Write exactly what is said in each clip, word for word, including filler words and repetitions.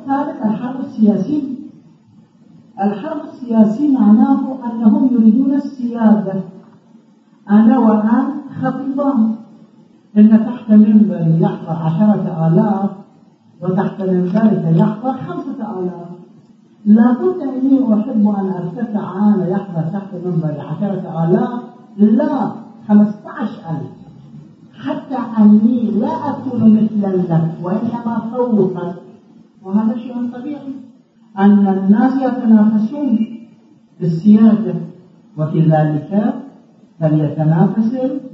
الثالث الحرب السياسي. الحرب السياسي معناه أنهم يريدون السيادة. أنا والآن خطيبان، إن تحت منبر يحضر عشرة آلاف وتحت منبرك يحضر خمسة آلاف. لابد أني أحب أن أرتفع أنا يحضر تحت منبر عشرة آلاف لا خمسة عشر ألف، حتى أني لا أكون مثل لك وإنما فوقك. وهذا شيء طبيعي أن الناس يتنافسون بالسيادة، وفي ذلك فليتنافس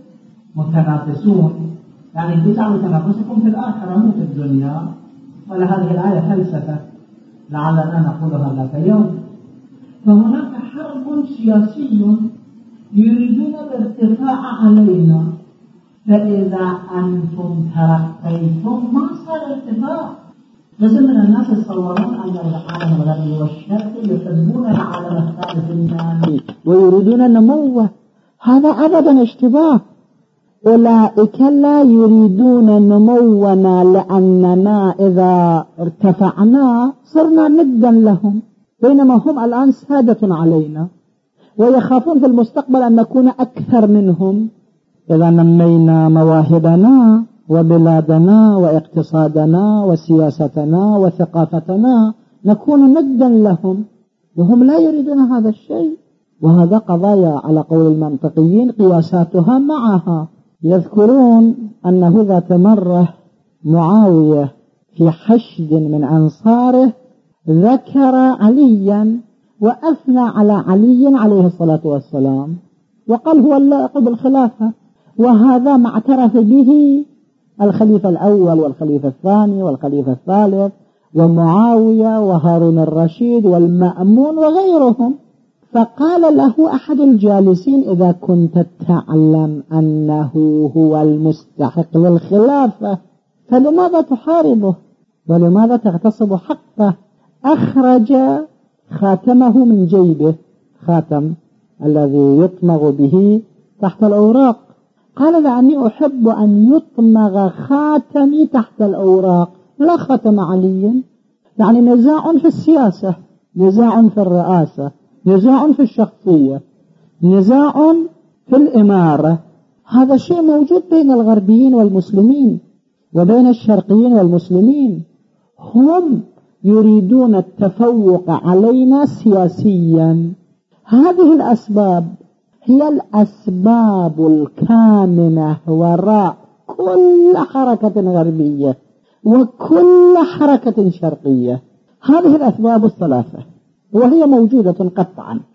المتنافسون. يعني اجعلوا تنافسكم في الآخرة مو في الدنيا. ولهذه الآية فلسفة لعلنا نقولها ذات اليوم. فهناك حرب سياسي يريدون الارتفاع علينا، فإذا أنتم ترقيتم ما صار ارتفاع. لازم من الناس يتصورون أن العالم الغربي والشرقي يحبون العالم الثالث النامي ويريدون النمو. هذا أبدا اشتباه. أولئك لا يريدون نمونا، لأننا إذا ارتفعنا صرنا ندا لهم، بينما هم الآن سادة علينا ويخافون في المستقبل أن نكون أكثر منهم. إذا نمينا مواهبنا وبلادنا واقتصادنا وسياستنا وثقافتنا نكون ندا لهم، وهم لا يريدون هذا الشيء. وهذا قضايا على قول المنطقيين قياساتها معها. يذكرون أنه ذات مرة معاوية في حشد من أنصاره ذكر عليا وأثنى على علي عليه الصلاة والسلام، وقال هو اللائق بالخلافة. وهذا ما اعترف به الخليفة الأول والخليفة الثاني والخليفة الثالث ومعاوية وهارون الرشيد والمأمون وغيرهم. فقال له أحد الجالسين: إذا كنت تعلم أنه هو المستحق للخلافة فلماذا تحاربه ولماذا تغتصب حقه؟ أخرج خاتمه من جيبه، خاتم الذي يطمغ به تحت الأوراق. قال: لأني أحب أن يطمغ خاتمي تحت الأوراق لا خاتم علي. يعني نزاع في السياسة، نزاع في الرئاسة، نزاع في الشخصية، نزاع في الإمارة. هذا شيء موجود بين الغربيين والمسلمين وبين الشرقيين والمسلمين. هم يريدون التفوق علينا سياسيا. هذه الأسباب هي الأسباب الكامنة وراء كل حركة غربية وكل حركة شرقية. هذه الأسباب الثلاثة وهي موجودة قطعا.